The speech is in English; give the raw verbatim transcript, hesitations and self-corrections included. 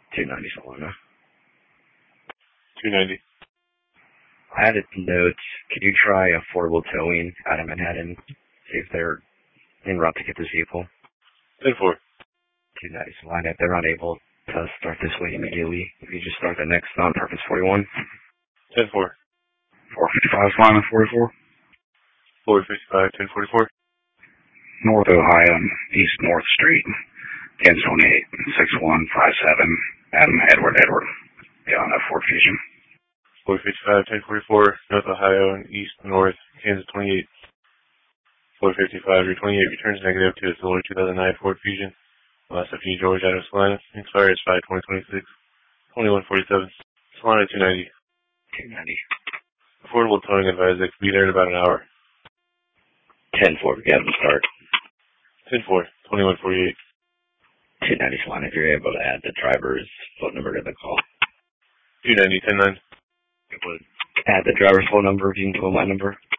two ninety Solana. two ninety. I added notes. Could you try affordable towing out of Manhattan? See if they're en route to get this vehicle. ten four. two ninety Solana. If they're unable to start this way immediately, if you just start the next on-purpose forty-one. ten four. four fifty-five Solana forty-four. four fifty-five, ten forty-four. North Ohio, East North Street, Kansas twenty-eight, six one five seven, Adam Edward Edward, beyond that Ford Fusion. four fifty-five, ten forty-four, North Ohio and East North, Kansas twenty-eight. four fifty-five, your twenty-eight returns negative to a solar two thousand nine Ford Fusion. Last F E George out of Solana. Expires five twenty twenty-six. twenty-one forty-seven. Solana two ninety. two ninety. Affordable towing advised. They could be there in about an hour. ten four, get them start. ten four, twenty-one forty-eight. two ninety Solana, if you're able to add the driver's phone number to the call. two ninety, ten nine. Add the driver's phone number if you can pull my number.